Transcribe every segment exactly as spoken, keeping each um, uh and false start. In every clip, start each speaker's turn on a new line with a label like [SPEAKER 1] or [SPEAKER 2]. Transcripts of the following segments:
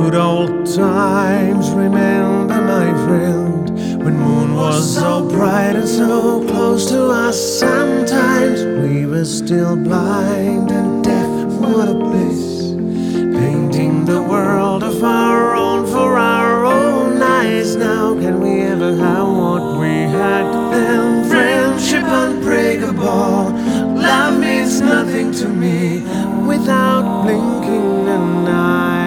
[SPEAKER 1] Good old times, remember my friend, when moon was so bright and so close to us. Sometimes we were still blind and deaf, what a bliss, painting the world of our own for our own eyes. Now can we ever have what we had then? Friendship unbreakable, love means nothing to me without blinking an eye.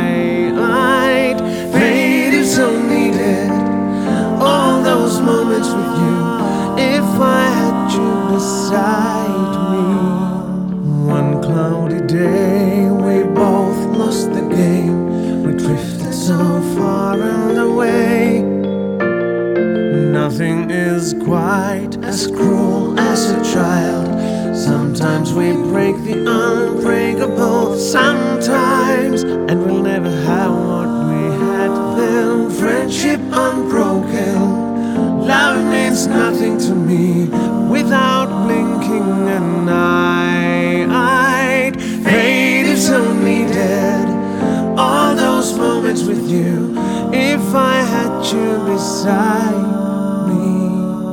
[SPEAKER 1] Fate is so needed, all those moments with you, if I had you beside me. One cloudy day we both lost the game, we drifted so far and away. Nothing is quite as cruel as a child. Sometimes we break the unbreakable, sometimes, and we'll never have what we had then. Friendship unbroken, love means nothing to me without blinking an eye. Fate is so needed, all those moments with you, if I had you beside me.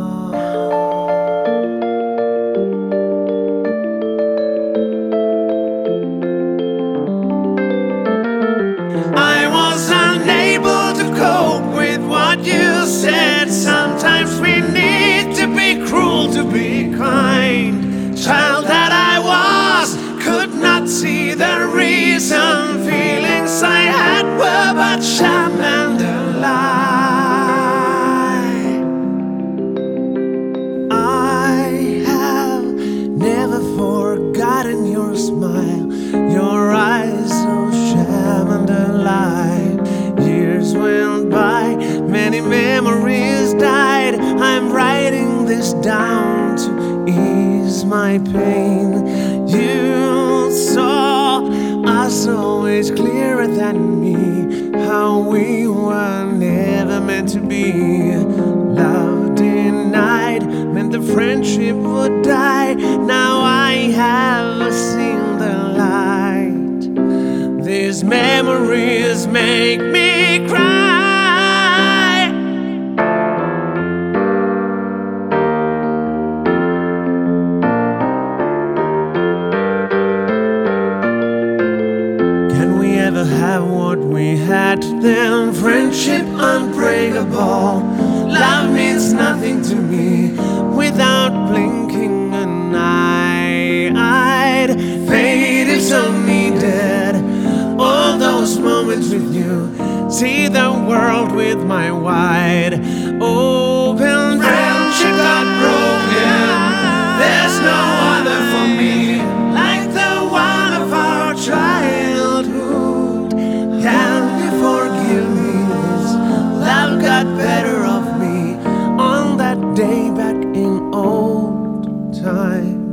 [SPEAKER 1] You said sometimes we need to be cruel to be kind. Child that I was, could not see the reason. Feelings I had were but sham and a lie. I have never forgotten your smile, your eyes so sham and a lie. Years went by, many memories died. I'm writing this down to ease my pain. You saw us always clearer than me, how we were never meant to be. Love denied meant the friendship would die. Now I have seen the light. These memories make me cry. Never have what we had then. Friendship unbreakable, love means nothing to me without blinking an eye. Fate is so needed, all those moments with you, see the world with my wide open. Friendship got broken, there's no other for me like the one of our childhood. Can you forgive me this? Love got better of me on that day back in old time.